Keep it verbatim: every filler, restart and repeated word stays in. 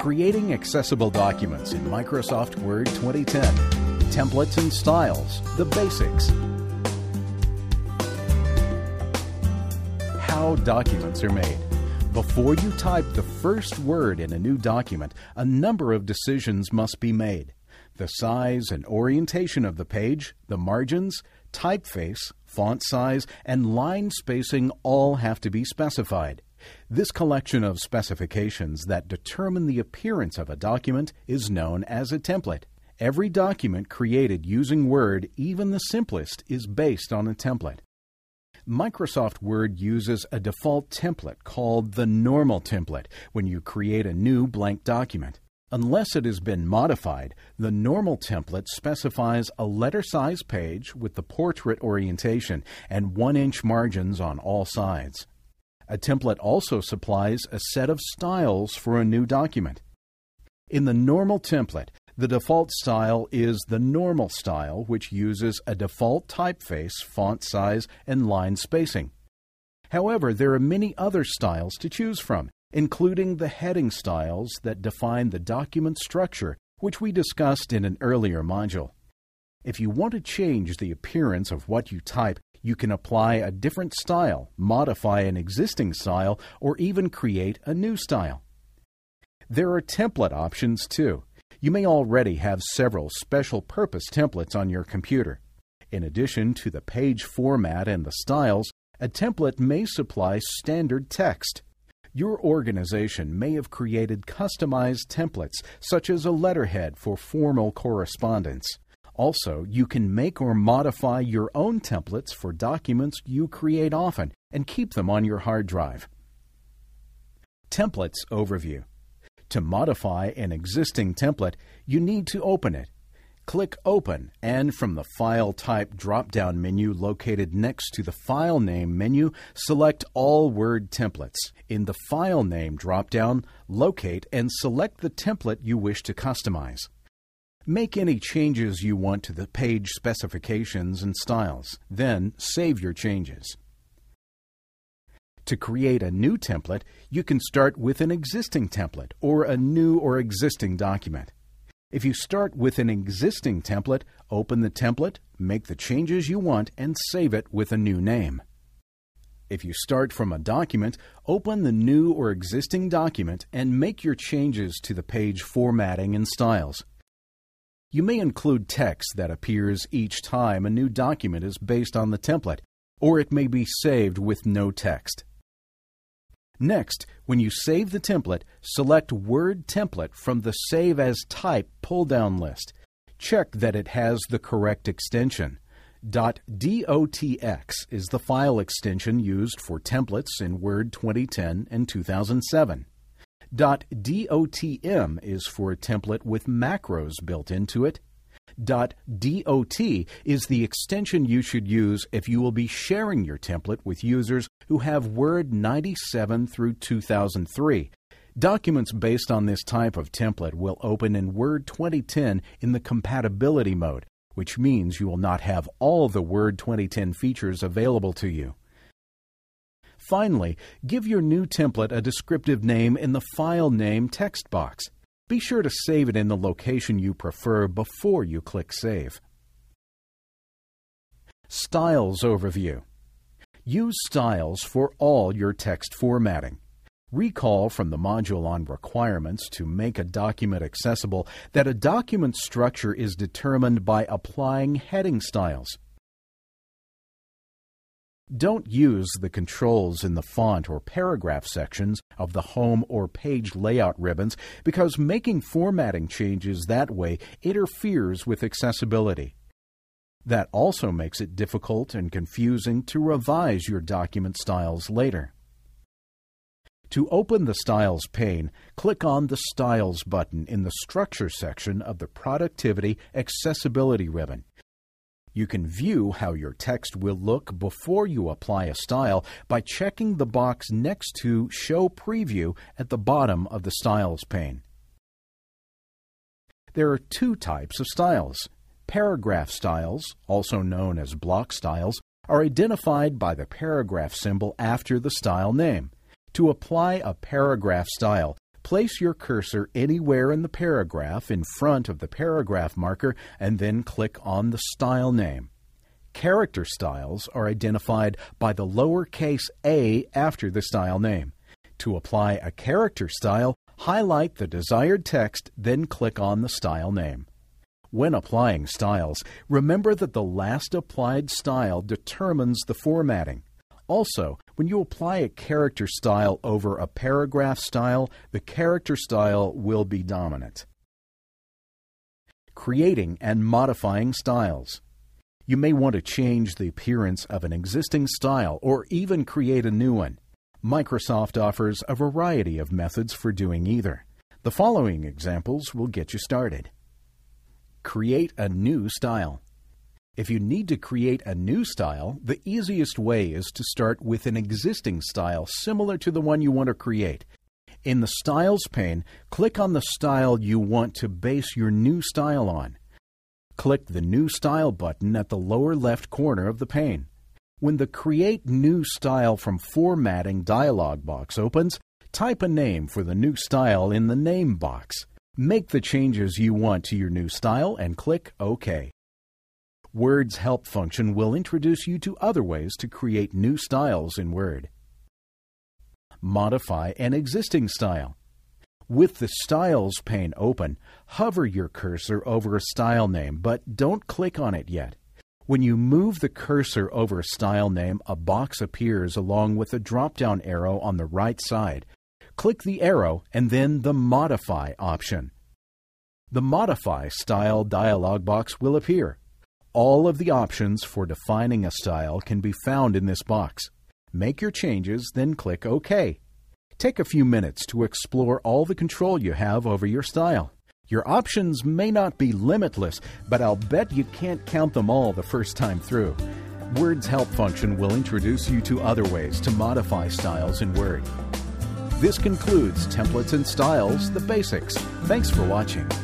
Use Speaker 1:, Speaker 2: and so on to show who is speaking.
Speaker 1: Creating accessible documents in Microsoft Word twenty ten. Templates and styles, the basics. How documents are made. Before you type the first word in a new document, a number of decisions must be made. The size and orientation of the page, the margins, typeface, font size, and line spacing all have to be specified. This collection of specifications that determine the appearance of a document is known as a template. Every document created using Word, even the simplest, is based on a template. Microsoft Word uses a default template called the normal template when you create a new blank document. Unless it has been modified, the normal template specifies a letter-size page with the portrait orientation and one-inch margins on all sides. A template also supplies a set of styles for a new document. In the normal template, the default style is the normal style, which uses a default typeface, font size, and line spacing. However, there are many other styles to choose from, including the heading styles that define the document structure, which we discussed in an earlier module. If you want to change the appearance of what you type, you can apply a different style, modify an existing style, or even create a new style. There are template options too. You may already have several special-purpose templates on your computer. In addition to the page format and the styles, a template may supply standard text. Your organization may have created customized templates, such as a letterhead for formal correspondence. Also, you can make or modify your own templates for documents you create often and keep them on your hard drive. Templates Overview. To modify an existing template, you need to open it. Click Open, and from the File Type drop-down menu located next to the File Name menu, select All Word Templates. In the File Name drop-down, locate and select the template you wish to customize. Make any changes you want to the page specifications and styles. Then save your changes. To create a new template, you can start with an existing template or a new or existing document. If you start with an existing template, open the template, make the changes you want, and save it with a new name. If you start from a document, open the new or existing document and make your changes to the page formatting and styles. You may include text that appears each time a new document is based on the template, or it may be saved with no text. Next, when you save the template, select Word Template from the Save as Type pull-down list. Check that it has the correct extension. .docx is the file extension used for templates in Word twenty ten and two thousand seven. .dotm is for a template with macros built into it. .dot is the extension you should use if you will be sharing your template with users who have Word ninety-seven through two thousand three. Documents based on this type of template will open in Word twenty ten in the compatibility mode, which means you will not have all the Word twenty ten features available to you. Finally, give your new template a descriptive name in the File Name text box. Be sure to save it in the location you prefer before you click Save. Styles Overview. Use styles for all your text formatting. Recall from the module on requirements to make a document accessible that a document structure is determined by applying heading styles. Don't use the controls in the font or paragraph sections of the home or page layout ribbons because making formatting changes that way interferes with accessibility. That also makes it difficult and confusing to revise your document styles later. To open the Styles pane, click on the Styles button in the Structure section of the Productivity Accessibility ribbon. You can view how your text will look before you apply a style by checking the box next to Show Preview at the bottom of the Styles pane. There are two types of styles. Paragraph styles, also known as block styles, are identified by the paragraph symbol after the style name. To apply a paragraph style, place your cursor anywhere in the paragraph in front of the paragraph marker and then click on the style name. Character styles are identified by the lowercase a after the style name. To apply a character style, highlight the desired text, then click on the style name. When applying styles, remember that the last applied style determines the formatting. Also, when you apply a character style over a paragraph style, the character style will be dominant. Creating and modifying styles. You may want to change the appearance of an existing style or even create a new one. Microsoft offers a variety of methods for doing either. The following examples will get you started. Create a new style. If you need to create a new style, the easiest way is to start with an existing style similar to the one you want to create. In the Styles pane, click on the style you want to base your new style on. Click the New Style button at the lower left corner of the pane. When the Create New Style from Formatting dialog box opens, type a name for the new style in the name box. Make the changes you want to your new style and click OK. Word's Help function will introduce you to other ways to create new styles in Word. Modify an existing style. With the Styles pane open, hover your cursor over a style name, but don't click on it yet. When you move the cursor over a style name, a box appears along with a drop-down arrow on the right side. Click the arrow and then the Modify option. The Modify Style dialog box will appear. All of the options for defining a style can be found in this box. Make your changes, then click OK. Take a few minutes to explore all the control you have over your style. Your options may not be limitless, but I'll bet you can't count them all the first time through. Word's Help function will introduce you to other ways to modify styles in Word. This concludes Templates and Styles, the Basics. Thanks for watching.